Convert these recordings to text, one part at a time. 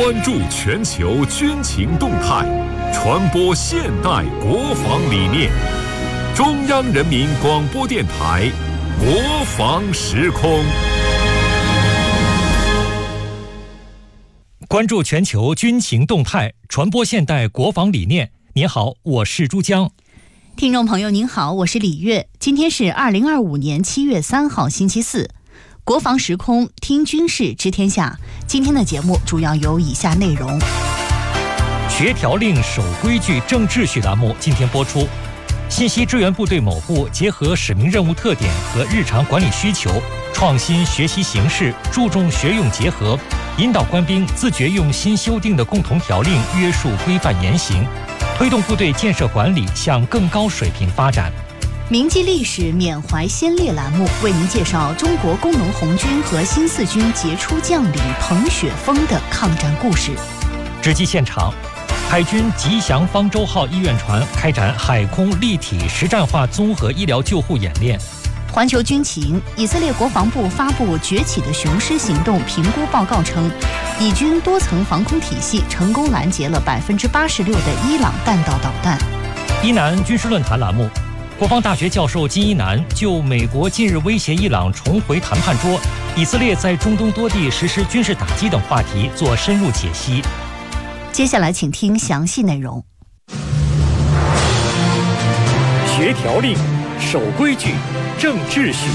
关注全球军情动态，传播现代国防理念。中央人民广播电台国防时空。 关注全球军情动态，传播现代国防理念。您好，我是珠江。 听众朋友您好，我是李月。今天是2025年7月3号星期四，国防时空听军事知天下。今天的节目主要有以下内容： 学条令守规矩正秩序栏目今天播出。信息支援部队某部结合使命任务特点和日常管理需求，创新学习形式，注重学用结合，引导官兵自觉用新修订的共同条令约束规范言行，推动部队建设管理向更高水平发展。 铭记历史缅怀先烈栏目为您介绍中国工农红军和新四军杰出将领彭雪枫的抗战故事。 直击现场，海军吉祥方舟号医院船开展海空立体实战化综合医疗救护演练。 环球军情，以色列国防部发布崛起的雄狮行动评估报告称，以军多层防空体系成功拦截了86%的伊朗弹道导弹。 伊南军事论坛栏目，国防大学教授金一南就美国近日威胁伊朗重回谈判桌，以色列在中东多地实施军事打击等话题做深入解析。 接下来请听详细内容。 学条令，守规矩，正秩序。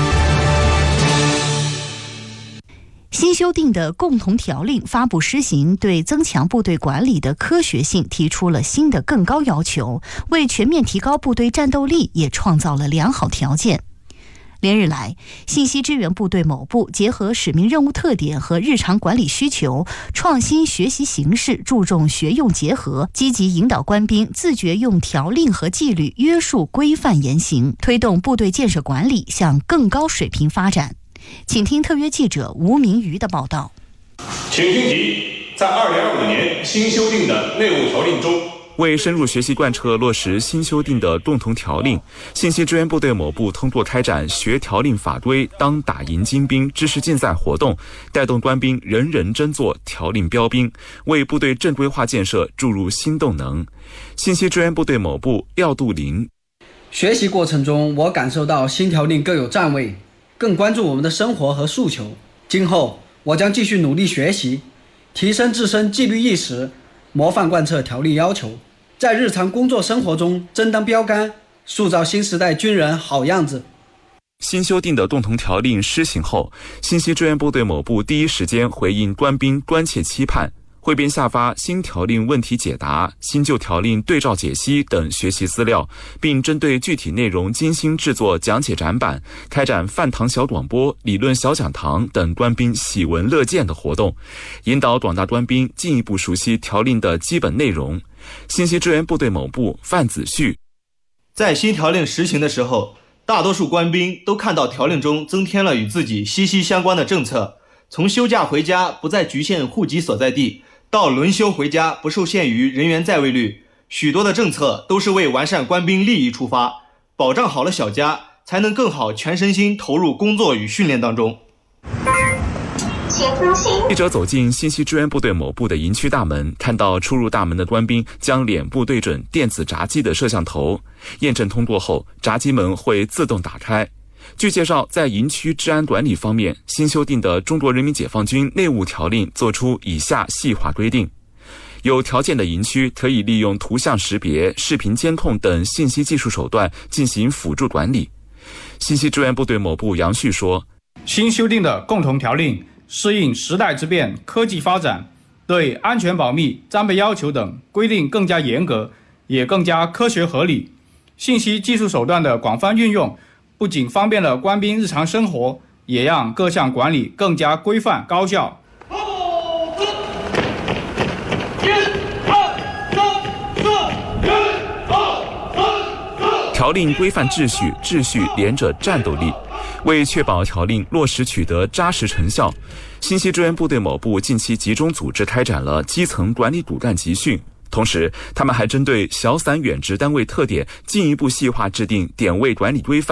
新修订的共同条令发布施行，对增强部队管理的科学性提出了新的更高要求，为全面提高部队战斗力也创造了良好条件。连日来，信息支援部队某部结合使命任务特点和日常管理需求，创新学习形式，注重学用结合，积极引导官兵自觉用条令和纪律约束规范言行，推动部队建设管理向更高水平发展。请听特约记者吴明瑜的报道。 请听题，在2025年新修订的内务条令中， 为深入学习贯彻落实新修订的共同条令，信息支援部队某部通过开展学条令法规当打赢精兵知识竞赛活动，带动官兵人人争做条令标兵，为部队正规化建设注入新动能。信息支援部队某部廖杜林： 学习过程中，我感受到新条令更有站位，更关注我们的生活和诉求。今后我将继续努力学习，提升自身纪律意识，模范贯彻条令要求，在日常工作生活中争当标杆，塑造新时代军人好样子。 新修订的共同条令施行后，信息支援部队某部第一时间回应官兵关切期盼，汇编下发新条令问题解答、新旧条令对照解析等学习资料，并针对具体内容精心制作讲解展板，开展饭堂小广播、理论小讲堂等官兵喜闻乐见的活动，引导广大官兵进一步熟悉条令的基本内容。信息支援部队某部范子旭： 在新条令实行的时候，大多数官兵都看到条令中增添了与自己息息相关的政策，从休假回家不再局限户籍所在地，到轮休回家不受限于人员在位率，许多的政策都是为完善官兵利益出发，保障好了小家，才能更好全身心投入工作与训练当中。 记者走进信息支援部队某部的营区大门，看到出入大门的官兵将脸部对准电子闸机的摄像头，验证通过后，闸机门会自动打开。据介绍，在营区治安管理方面，新修订的中国人民解放军内务条令作出以下细化规定：有条件的营区可以利用图像识别、视频监控等信息技术手段进行辅助管理。信息支援部队某部杨旭说： 新修订的共同条令适应时代之变、科技发展，对安全保密、战备要求等规定更加严格，也更加科学合理。信息技术手段的广泛运用，不仅方便了官兵日常生活，也让各项管理更加规范高效。 条令规范秩序，秩序连着战斗力。为确保条令落实取得扎实成效，信息支援部队某部近期集中组织开展了基层管理骨干集训，同时他们还针对小散远职单位特点进一步细化制定点位管理规范，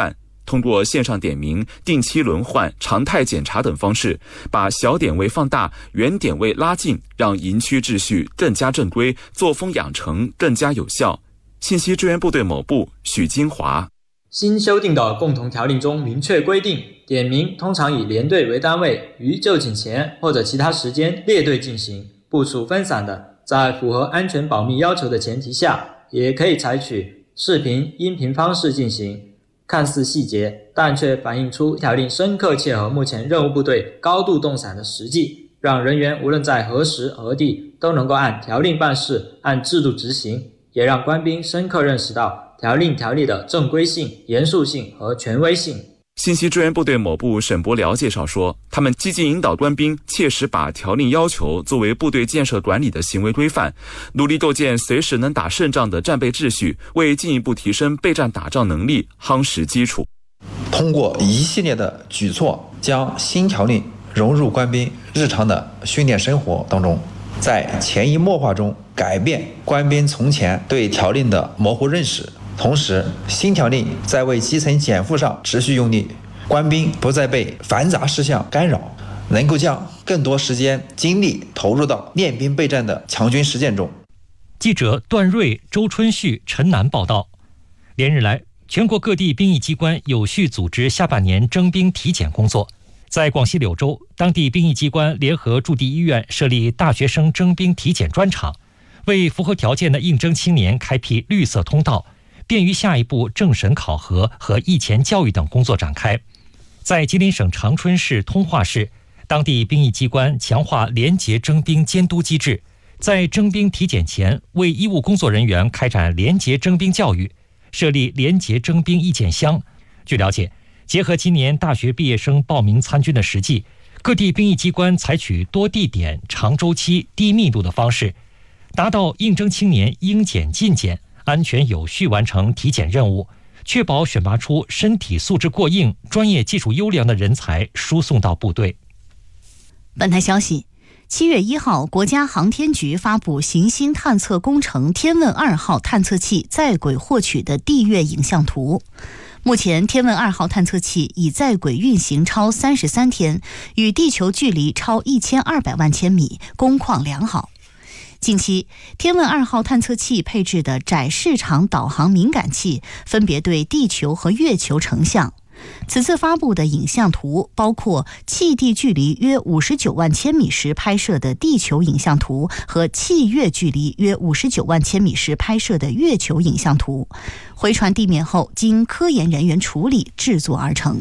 通过线上点名、定期轮换、常态检查等方式，把小点位放大，圆点位拉近，让营区秩序更加正规，作风养成更加有效。信息支援部队某部许金华。 新修订的共同条令中明确规定，点名通常以连队为单位，于就寝前或者其他时间列队进行，部署分散的，在符合安全保密要求的前提下，也可以采取视频、音频方式进行。看似细节，但却反映出条令深刻切合目前任务部队高度动散的实际，让人员无论在何时何地都能够按条令办事，按制度执行，也让官兵深刻认识到条令条例的正规性、严肃性和权威性。 信息支援部队某部沈伯辽介绍说，他们积极引导官兵切实把条令要求作为部队建设管理的行为规范，努力构建随时能打胜仗的战备秩序，为进一步提升备战打仗能力夯实基础。 通过一系列的举措，将新条令融入官兵日常的训练生活当中，在潜移默化中改变官兵从前对条令的模糊认识。同时，新条令在为基层减负上持续用力，官兵不再被繁杂事项干扰，能够将更多时间精力投入到练兵备战的强军实践中。 记者段瑞、周春旭、陈楠报道。连日来，全国各地兵役机关有序组织下半年征兵体检工作。在广西柳州，当地兵役机关联合驻地医院设立大学生征兵体检专场，为符合条件的应征青年开辟绿色通道，便于下一步政审考核和役前教育等工作展开。在吉林省长春市通化市，当地兵役机关强化廉洁征兵监督机制，在征兵体检前为医务工作人员开展廉洁征兵教育，设立廉洁征兵意见箱。据了解，结合今年大学毕业生报名参军的实际，各地兵役机关采取多地点、长周期、低密度的方式，达到应征青年应检尽检，安全有序完成体检任务，确保选拔出身体素质过硬、专业技术优良的人才输送到部队。 本台消息，7月1号，国家航天局发布行星探测工程天问2号探测器在轨获取的地月影像图。目前，天问2号探测器已在轨运行超33天，与地球距离超1200万千米，工况良好。近期，天问2号探测器配置的窄视场导航敏感器分别对地球和月球成像。此次发布的影像图包括气地距离约59万千米时拍摄的地球影像图和气月距离约59万千米时拍摄的月球影像图，回传地面后经科研人员处理制作而成。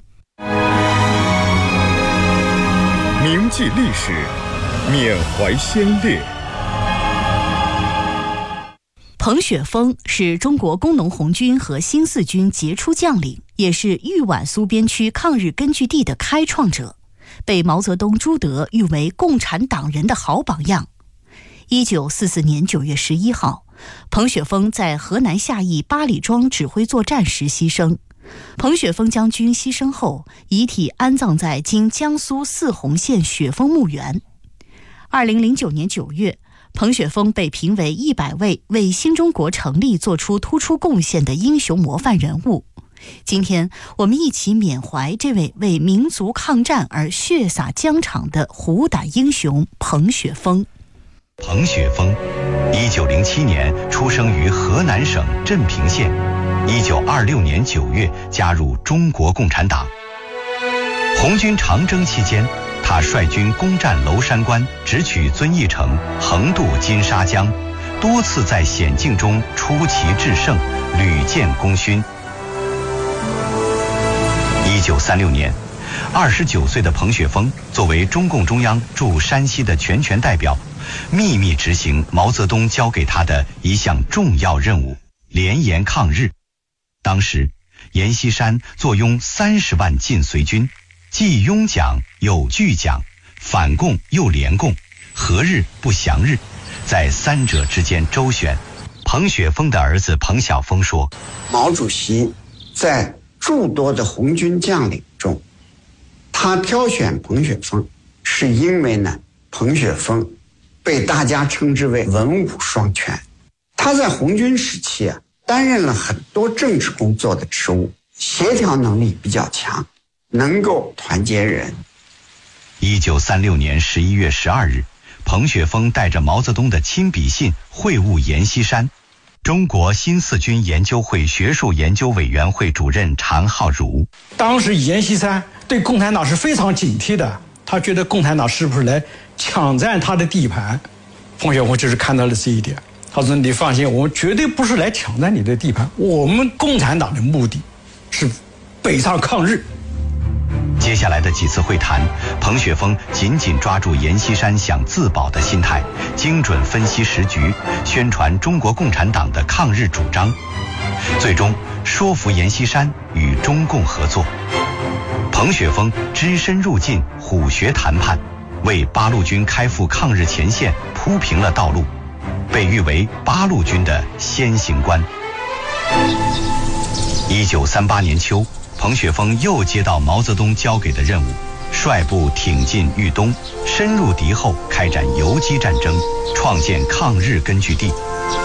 铭记历史，缅怀先烈。 彭雪枫是中国工农红军和新四军杰出将领，也是豫皖苏边区抗日根据地的开创者，被毛泽东、朱德誉为共产党人的好榜样。1944年9月11号，彭雪枫在河南夏邑八里庄指挥作战时牺牲。彭雪枫将军牺牲后，遗体安葬在今江苏泗洪县雪枫墓园。2009年9月，彭雪枫被评为100位为新中国成立做出突出贡献的英雄模范人物。今天，我们一起缅怀这位为民族抗战而血洒疆场的虎胆英雄彭雪枫。 彭雪枫，1907年出生于河南省镇平县，1926年9月加入中国共产党。红军长征期间，他率军攻占娄山关，直取遵义城，横渡金沙江，多次在险境中出奇制胜，屡建功勋。1936年，29岁的彭雪枫作为中共中央驻山西的全权代表，秘密执行毛泽东交给他的一项重要任务——联阎抗日。当时，阎锡山坐拥30万晋绥军，既拥蒋又拒蒋，反共又联共，和日不降日，在三者之间周旋。彭雪枫的儿子彭晓枫说：“ 毛主席在诸多的红军将领中，他挑选彭雪枫，是因为呢，彭雪枫被大家称之为文武双全。他在红军时期担任了很多政治工作的职务， 协调能力比较强，能够团结人。 1936年11月12日，彭雪枫带着毛泽东的亲笔信会晤阎锡山。中国新四军研究会学术研究委员会主任常浩如， 当时阎锡山对共产党是非常警惕的，他觉得共产党是不是来抢占他的地盘。彭雪枫就是看到了这一点，他说你放心，我们绝对不是来抢占你的地盘，我们共产党的目的是北上抗日。 接下来的几次会谈，彭雪枫紧紧抓住阎锡山想自保的心态，精准分析时局，宣传中国共产党的抗日主张，最终说服阎锡山与中共合作。彭雪枫只身入晋，虎穴谈判，为八路军开赴抗日前线铺平了道路，被誉为八路军的先行官。1938年秋，彭雪枫又接到毛泽东交给的任务，率部挺进豫东，深入敌后，开展游击战争，创建抗日根据地。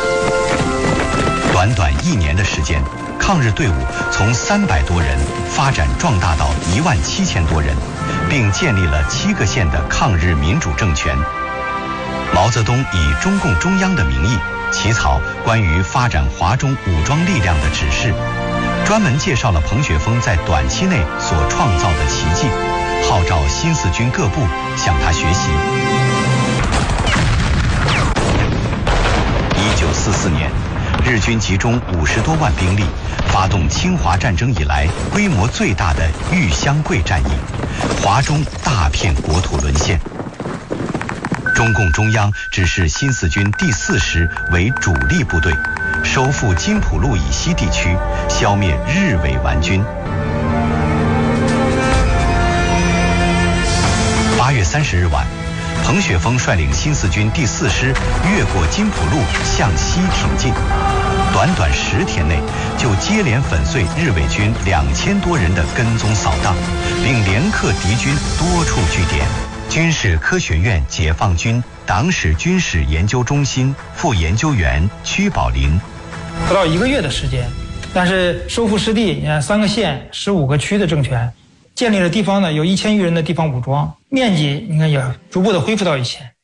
短短1年的时间，抗日队伍从300多人发展壮大到17000多人，并建立了7个县的抗日民主政权。毛泽东以中共中央的名义起草关于发展华中武装力量的指示，专门介绍了彭雪枫在短期内所创造的奇迹，号召新四军各部向他学习。1944年，日军集中50多万兵力，发动侵华战争以来规模最大的豫湘桂战役，华中大片国土沦陷。中共中央指示新四军第4师为主力部队，收复金浦路以西地区，消灭日伪顽军。8月30日晚，彭雪枫率领新四军第4师越过金浦路向西挺进，短短10天内就接连粉碎日伪军2000多人的跟踪扫荡，并连克敌军多处据点。军事科学院解放军党史军事研究中心副研究员屈宝林， 不到1个月的时间，但是收复失地，3个县15个区的政权，建立了地方呢有1000余人的地方武装，面积你看也逐步的恢复到以前。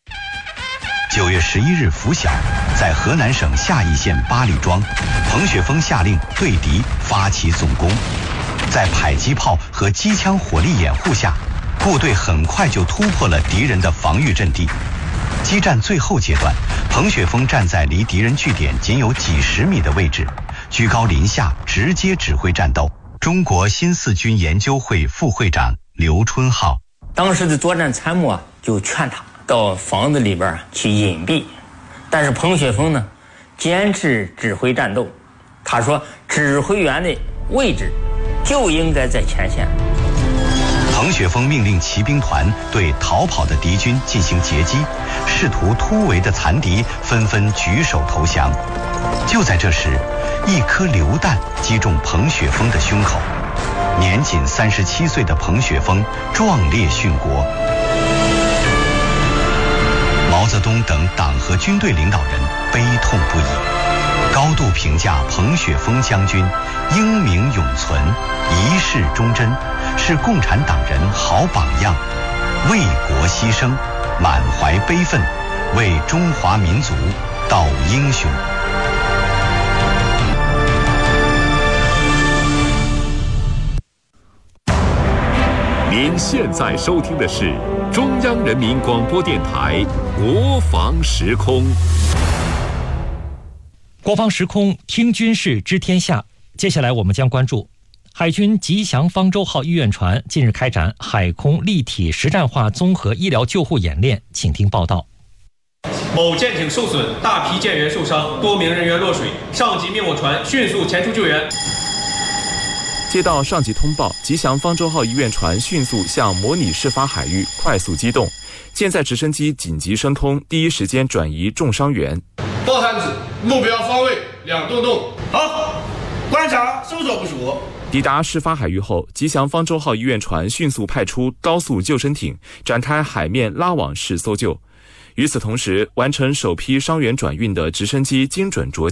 9月11日拂晓，在河南省夏邑县八里庄，彭雪枫下令对敌发起总攻，在迫击炮和机枪火力掩护下，部队很快就突破了敌人的防御阵地。激战最后阶段，彭雪枫站在离敌人据点仅有几十米的位置，居高临下直接指挥战斗。中国新四军研究会副会长刘春浩， 当时的作战参谋就劝他到房子里边去隐蔽，但是彭雪枫呢坚持指挥战斗。他说指挥员的位置就应该在前线。 彭雪枫命令骑兵团对逃跑的敌军进行截击，试图突围的残敌纷纷举手投降。就在这时，一颗榴弹击中彭雪枫的胸口，年仅37岁的彭雪枫壮烈殉国。毛泽东等党和军队领导人悲痛不已，高度评价彭雪枫将军英明永存，一世忠贞，是共产党人好榜样，为国牺牲，满怀悲愤，为中华民族报英雄。 您现在收听的是中央人民广播电台国防时空。 国防时空，听军事知天下。接下来我们将关注海军吉祥方舟号医院船近日开展海空立体实战化综合医疗救护演练，请听报道。 某舰艇受损，大批舰员受伤，多名人员落水，上级命我船迅速前出救援。 接到上级通报，吉祥方舟号医院船迅速向模拟事发海域快速机动，舰载直升机紧急升空，第一时间转移重伤员。 报探子，目标方位2洞洞。好，观察，搜索部署。 抵达事发海域后，吉祥方舟号医院船迅速派出高速救生艇，展开海面拉网式搜救。与此同时，完成首批伤员转运的直升机精准着舰，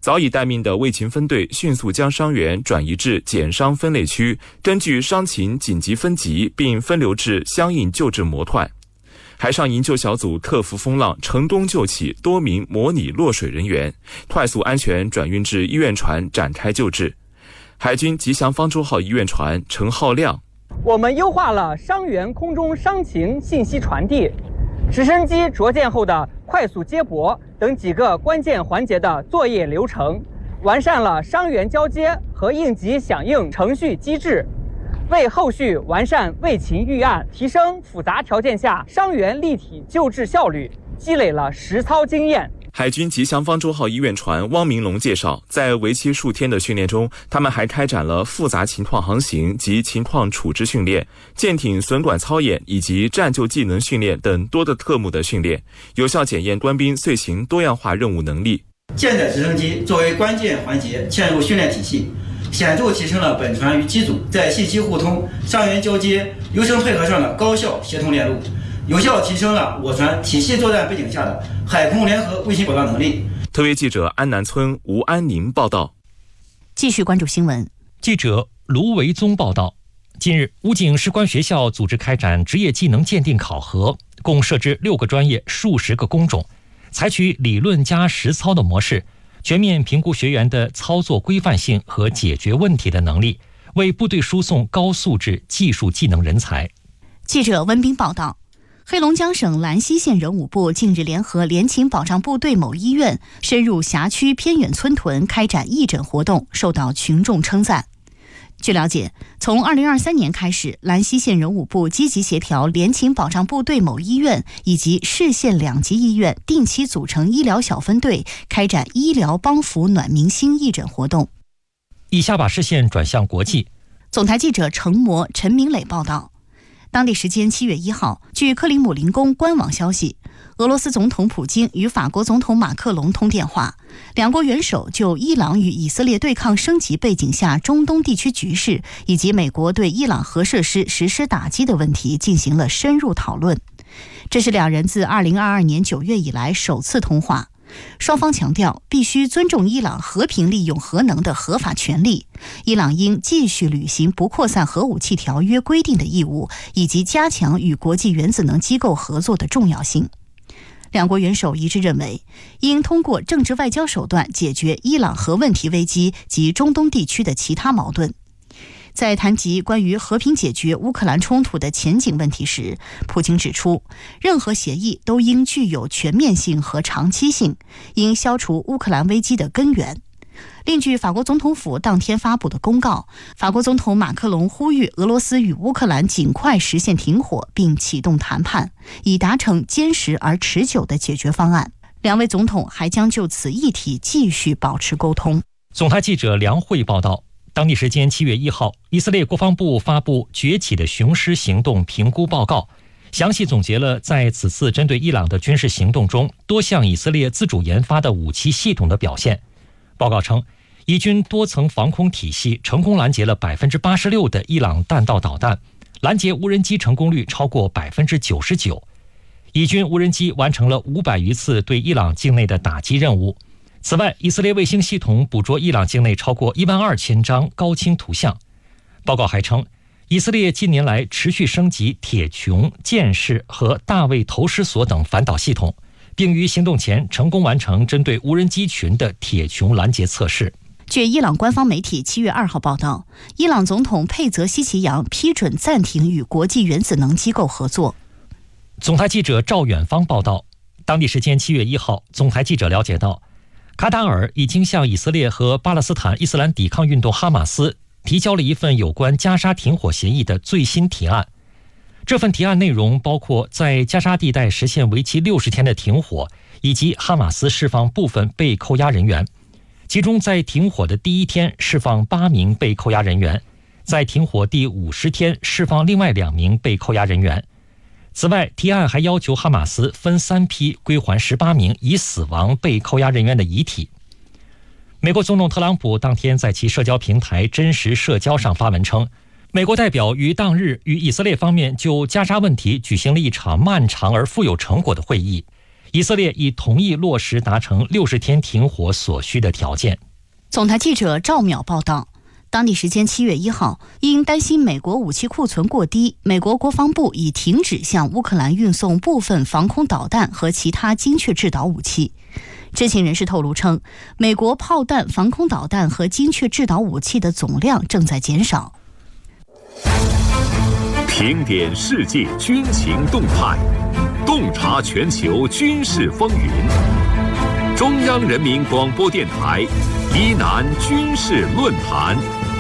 早已待命的卫勤分队迅速将伤员转移至减伤分类区，根据伤情紧急分级，并分流至相应救治模块。海上营救小组克服风浪，成功救起多名模拟落水人员，快速安全转运至医院船展开救治。海军吉祥方舟号医院船陈浩亮： 我们优化了伤员空中伤情信息传递、直升机着舰后的快速接驳等几个关键环节的作业流程，完善了伤员交接和应急响应程序机制，为后续完善卫勤预案、提升复杂条件下伤员立体救治效率积累了实操经验。 海军吉祥方舟号医院船汪明龙介绍，在为期数天的训练中，他们还开展了复杂情况航行及情况处置训练、舰艇损管操演以及战救技能训练等多个科目的训练，有效检验官兵遂行多样化任务能力。 舰载直升机作为关键环节嵌入训练体系，显著提升了本船与机组在信息互通、伤员交接、流程配合上的高效协同链路，有效提升了我船体系作战背景下的海空联合卫星保障能力。 特约记者安南村吴安宁报道。 继续关注新闻。 记者卢维宗报道，近日武警士官学校组织开展职业技能鉴定考核，共设置6个专业、数十个工种，采取理论加实操的模式，全面评估学员的操作规范性和解决问题的能力，为部队输送高素质技术技能人才。 记者温彬报道，黑龙江省兰溪县人武部近日联合联勤保障部队某医院，深入辖区偏远村屯开展义诊活动，受到群众称赞。据了解，从2023年开始，兰溪县人武部积极协调联勤保障部队某医院以及市县2级医院定期组成医疗小分队，开展医疗帮扶暖明星义诊活动。 以下把视线转向国际。 总台记者陈明磊报道，当地时间7月1号，据克里姆林宫官网消息，俄罗斯总统普京与法国总统马克龙通电话，两国元首就伊朗与以色列对抗升级背景下中东地区局势以及美国对伊朗核设施实施打击的问题进行了深入讨论。这是两人自2022年9月以来首次通话。双方强调必须尊重伊朗和平利用核能的合法权利，伊朗应继续履行不扩散核武器条约规定的义务，以及加强与国际原子能机构合作的重要性。两国元首一致认为，应通过政治外交手段解决伊朗核问题危机及中东地区的其他矛盾。在谈及关于和平解决乌克兰冲突的前景问题时，普京指出，任何协议都应具有全面性和长期性，应消除乌克兰危机的根源。另据法国总统府当天发布的公告，法国总统马克龙呼吁俄罗斯与乌克兰尽快实现停火，并启动谈判，以达成坚实而持久的解决方案。两位总统还将就此议题继续保持沟通。 总台记者梁慧报道，当地时间7月1号，以色列国防部发布崛起的雄狮行动评估报告，详细总结了在此次针对伊朗的军事行动中多项以色列自主研发的武器系统的表现。报告称，以军多层防空体系成功拦截了 86% 的伊朗弹道导弹，拦截无人机成功率超过 99%。以军无人机完成了500余次对伊朗境内的打击任务。此外，以色列卫星系统捕捉伊朗境内超过12000张高清图像。报告还称，以色列近年来持续升级铁穹、箭式和大卫投石索等反导系统，并于行动前成功完成针对无人机群的铁穹拦截测试。 据伊朗官方媒体7月2号报道，伊朗总统佩泽西奇扬批准暂停与国际原子能机构合作。 总台记者赵远芳报道，当地时间7月1号，总台记者了解到，卡塔尔已经向以色列和巴勒斯坦伊斯兰抵抗运动哈马斯提交了一份有关加沙停火协议的最新提案。这份提案内容包括在加沙地带实现为期60天的停火，以及哈马斯释放部分被扣押人员，其中在停火的第1天释放8名被扣押人员，在停火第50天释放另外2名被扣押人员。此外，提案还要求哈马斯分3批归还18名已死亡被扣押人员的遗体。美国总统特朗普当天在其社交平台真实社交上发文称，美国代表于当日与以色列方面就加沙问题举行了一场漫长而富有成果的会议， 以色列已同意落实达成60天停火所需的条件。 总台记者赵淼报道，当地时间7月1号，因担心美国武器库存过低，美国国防部已停止向乌克兰运送部分防空导弹和其他精确制导武器。知情人士透露称，美国炮弹、防空导弹和精确制导武器的总量正在减少。 评点世界军情动态，洞察全球军事风云。中央人民广播电台伊南军事论坛。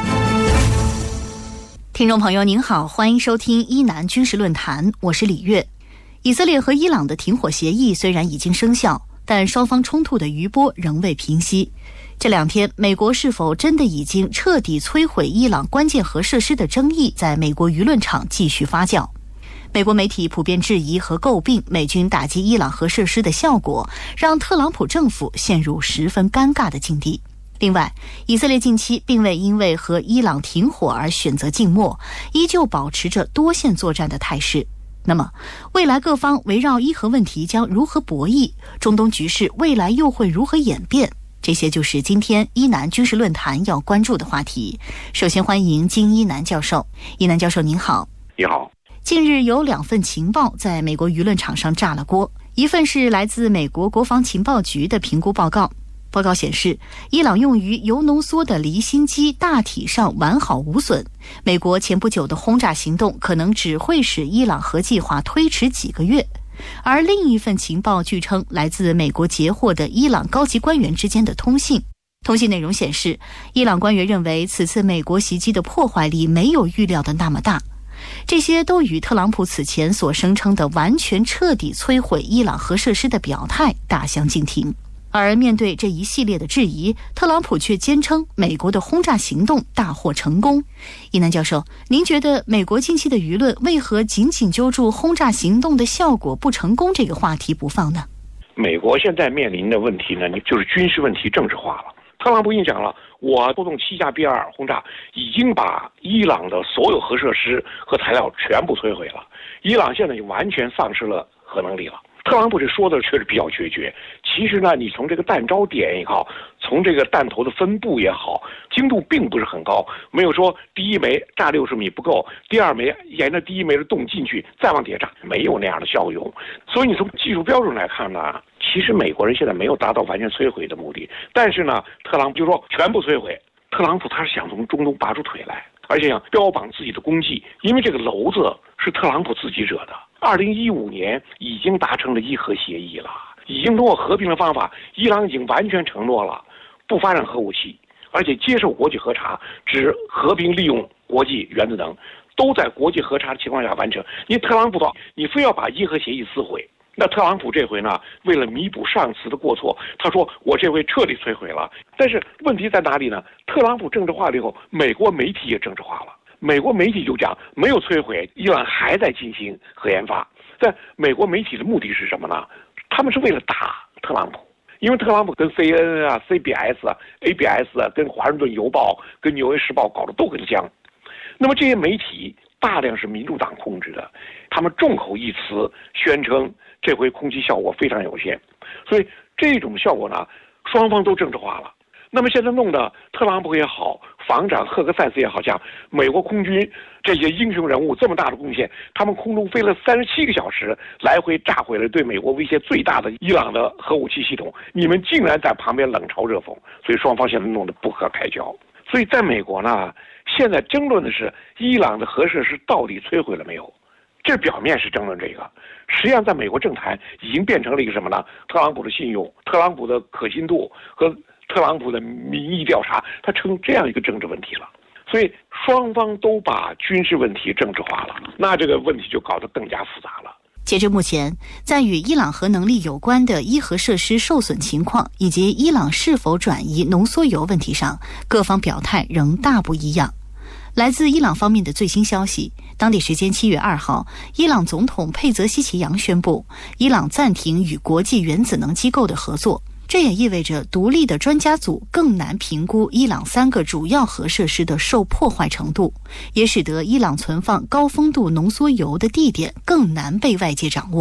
听众朋友您好，欢迎收听伊南军事论坛，我是李月。以色列和伊朗的停火协议虽然已经生效，但双方冲突的余波仍未平息。这2天，美国是否真的已经彻底摧毁伊朗关键核设施的争议，在美国舆论场继续发酵。美国媒体普遍质疑和诟病美军打击伊朗核设施的效果，让特朗普政府陷入十分尴尬的境地。另外，以色列近期并未因为和伊朗停火而选择静默，依旧保持着多线作战的态势。那么，未来各方围绕伊核问题将如何博弈？中东局势未来又会如何演变？这些就是今天伊南军事论坛要关注的话题。首先欢迎金一南教授。一南教授您好。 你好。 近日有2份情报在美国舆论场上炸了锅，一份是来自美国国防情报局的评估报告。报告显示，伊朗用于铀浓缩的离心机大体上完好无损。美国前不久的轰炸行动可能只会使伊朗核计划推迟几个月。而另一份情报据称来自美国截获的伊朗高级官员之间的通信，通信内容显示，伊朗官员认为此次美国袭击的破坏力没有预料的那么大。这些都与特朗普此前所声称的完全彻底摧毁伊朗核设施的表态大相径庭。而面对这一系列的质疑，特朗普却坚称美国的轰炸行动大获成功。一南教授，您觉得美国近期的舆论为何紧紧揪住轰炸行动的效果不成功这个话题不放呢？ 美国现在面临的问题呢，就是军事问题政治化了。特朗普已经讲了，我出动7架 B-2轰炸，已经把伊朗的所有核设施和材料全部摧毁了。伊朗现在就完全丧失了核能力了。特朗普这说的确实比较决绝。其实呢，你从这个弹着点也好，从这个弹头的分布也好，精度并不是很高，没有说第一枚炸60米不够，第2枚沿着第1枚的洞进去再往底下炸，没有那样的效用。所以你从技术标准来看呢，其实美国人现在没有达到完全摧毁的目的。但是呢，特朗普就说全部摧毁。特朗普他是想从中东拔出腿来，而且想标榜自己的功绩，因为这个篓子是特朗普自己惹的。2015年已经达成了伊核协议了，已经通过和平的方法，伊朗已经完全承诺了不发展核武器，而且接受国际核查，只和平利用国际原子能，都在国际核查的情况下完成。你特朗普你非要把伊核协议撕毁，那特朗普这回呢，为了弥补上次的过错，他说我这回彻底摧毁了。但是问题在哪里呢？特朗普政治化了以后，美国媒体也政治化了。美国媒体就讲没有摧毁，伊朗还在进行核研发。但美国媒体的目的是什么呢？他们是为了打特朗普，因为特朗普跟 CNN 啊、CBS 啊、ABS 啊、跟华盛顿邮报、跟纽约时报搞得都很僵。那么这些媒体大量是民主党控制的，他们众口一词宣称这回空袭效果非常有限，所以这种效果呢，双方都政治化了。那么现在弄得特朗普也好，防长赫克塞斯也好，像美国空军这些英雄人物这么大的贡献，他们空中飞了37个小时，来回炸毁了对美国威胁最大的伊朗的核武器系统，你们竟然在旁边冷嘲热讽，所以双方现在弄得不可开交。所以在美国呢，现在争论的是伊朗的核设施到底摧毁了没有，这表面是争论这个，实际上在美国政坛已经变成了一个什么呢？特朗普的信用、特朗普的可信度和特朗普的民意调查，它成这样一个政治问题了。所以双方都把军事问题政治化了，那这个问题就搞得更加复杂了。 截至目前，在与伊朗核能力有关的伊核设施受损情况以及伊朗是否转移浓缩铀问题上，各方表态仍大不一样。来自伊朗方面的最新消息，当地时间7月2号，伊朗总统佩泽希奇扬宣布，伊朗暂停与国际原子能机构的合作。这也意味着独立的专家组更难评估伊朗3个主要核设施的受破坏程度，也使得伊朗存放高丰度浓缩铀的地点更难被外界掌握。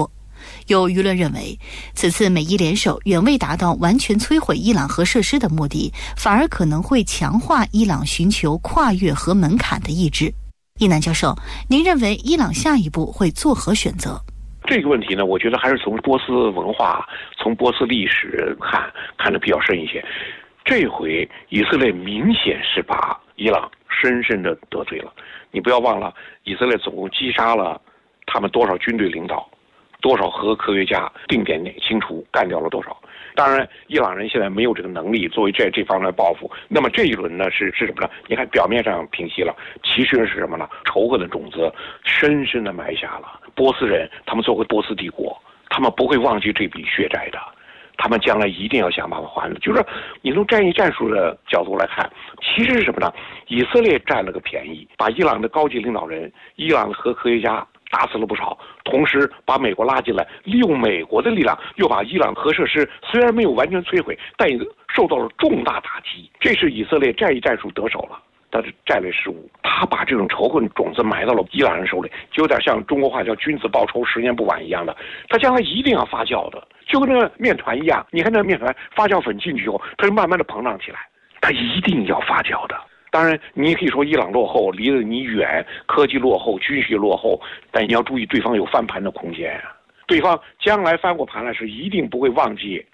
有舆论认为，此次美伊联手远未达到完全摧毁伊朗核设施的目的，反而可能会强化伊朗寻求跨越核门槛的意志。一南教授，您认为伊朗下一步会作何选择？ 这个问题呢，我觉得还是从波斯文化、从波斯历史看得比较深一些。这回以色列明显是把伊朗深深的得罪了。你不要忘了，以色列总共击杀了他们多少军队领导，多少核科学家，定点清除，干掉了多少。当然，伊朗人现在没有这个能力作为这方面的报复。那么这一轮呢是什么呢？你看表面上平息了，其实是什么呢？仇恨的种子深深的埋下了。波斯人他们作为波斯帝国，他们不会忘记这笔血债的。他们将来一定要想办法还的。就是说，你从战役战术的角度来看，其实是什么呢？以色列占了个便宜，把伊朗的高级领导人、伊朗的核科学家打死了不少，同时把美国拉进来，利用美国的力量，又把伊朗核设施虽然没有完全摧毁，但也受到了重大打击。这是以色列战役战术得手了，但是战略失误。他把这种仇恨种子埋到了伊朗人手里，就有点像中国话叫君子报仇10年不晚一样的。他将来一定要发酵的。就跟那个面团一样，你看那个面团发酵粉进去以后，它是慢慢的膨胀起来，它一定要发酵的。当然，你也可以说伊朗落后，离得你远，科技落后，军事落后，但你要注意对方有翻盘的空间啊。对方将来翻过盘来是一定不会忘记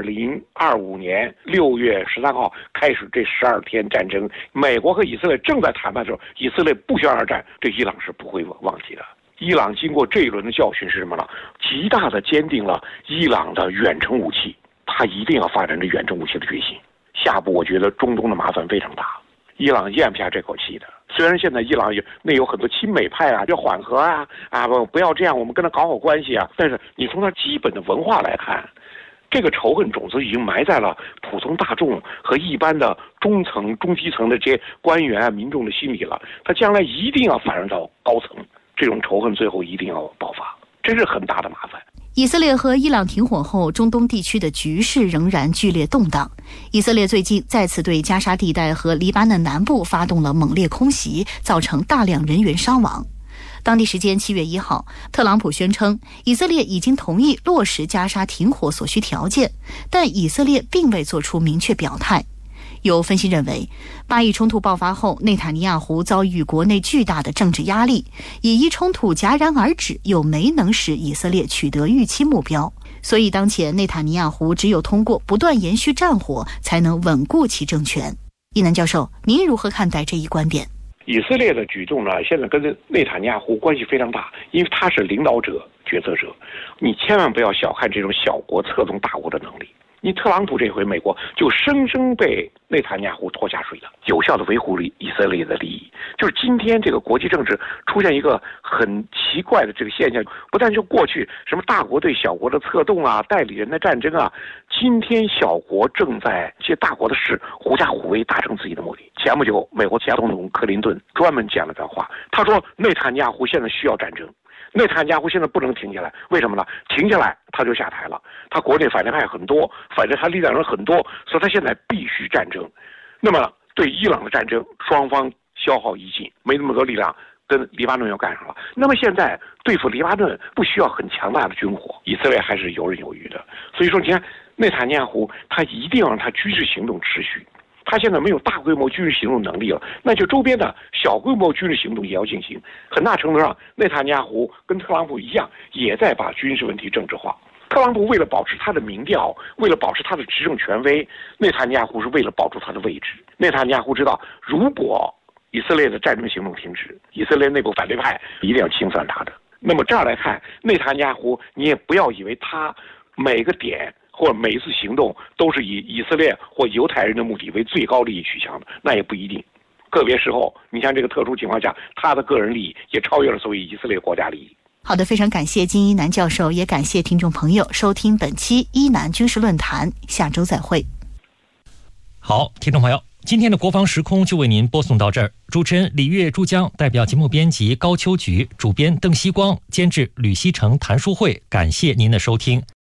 2025年6月13号开始这12天战争，美国和以色列正在谈判的时候，以色列不宣而战，这伊朗是不会忘记的。伊朗经过这一轮的教训是什么呢？极大的坚定了伊朗的远程武器，他一定要发展这远程武器的决心。下步我觉得中东的麻烦非常大，伊朗咽不下这口气的。虽然现在伊朗有很多亲美派啊，要缓和不要这样，我们跟他搞好关系啊。但是你从他基本的文化来看，这个仇恨种子已经埋在了普通大众和一般的中层、中基层的这些官员、民众的心里了。他将来一定要反映到高层。这种仇恨最后一定要爆发，这是很大的麻烦。 以色列和伊朗停火后，中东地区的局势仍然剧烈动荡。以色列最近再次对加沙地带和黎巴嫩南部发动了猛烈空袭，造成大量人员伤亡。当地时间7月1号，特朗普宣称以色列已经同意落实加沙停火所需条件，但以色列并未做出明确表态。有分析认为，巴以冲突爆发后，内塔尼亚胡遭遇国内巨大的政治压力，以伊冲突戛然而止，又没能使以色列取得预期目标，所以当前内塔尼亚胡只有通过不断延续战火，才能稳固其政权。一南教授，您如何看待这一观点？ 以色列的举动呢，现在跟内塔尼亚胡关系非常大，因为他是领导者、决策者，你千万不要小看这种小国策动大国的能力。你特朗普这回美国就生生被内塔尼亚胡拖下水了，有效的维护了以色列的利益。就是今天这个国际政治出现一个很奇怪的这个现象，不但就过去什么大国对小国的策动啊、代理人的战争啊，今天小国正在这些大国的事狐假虎威，达成自己的目的。前不久，美国前总统克林顿专门讲了这话，他说内塔尼亚胡现在需要战争。内塔尼亚胡现在不能停下来，为什么呢？停下来他就下台了，他国内反对派很多，反正他力量人很多，所以他现在必须战争。那么对伊朗的战争，双方消耗殆尽，没那么多力量跟黎巴嫩要干上了。那么现在对付黎巴嫩不需要很强大的军火，以色列还是游刃有余的。所以说，你看内塔尼亚胡他一定要让他军事行动持续。他现在没有大规模军事行动能力了，那就周边的小规模军事行动也要进行。很大程度上，内塔尼亚胡跟特朗普一样，也在把军事问题政治化。特朗普为了保持他的民调，为了保持他的执政权威，内塔尼亚胡是为了保住他的位置。内塔尼亚胡知道，如果以色列的战争行动停止，以色列内部反对派一定要清算他的。那么这样来看，内塔尼亚胡，你也不要以为他每个点或者每一次行动都是以以色列或犹太人的目的为最高利益取向的，那也不一定。个别时候，你像这个特殊情况下，他的个人利益也超越了所谓以色列国家利益。 好的，非常感谢金一南教授，也感谢听众朋友收听本期一南军事论坛，下周再会。 好，听众朋友，今天的国防时空就为您播送到这儿。主持人李月、珠江，代表节目编辑高秋菊，主编邓希光，监制吕希成、谭淑慧，感谢您的收听。